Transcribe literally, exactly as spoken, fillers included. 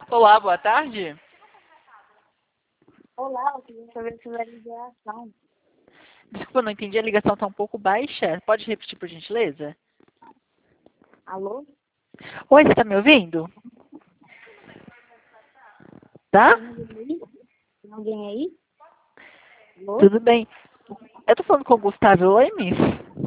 Olá, boa tarde. Olá, eu queria saber sobre a ligação. Desculpa, não entendi, a ligação está um pouco baixa. Pode repetir, por gentileza? Alô? Oi, você está me ouvindo? Tá? Tem alguém aí? Tem alguém aí? Alô? Tudo bem. Eu estou falando com o Gustavo Lemes?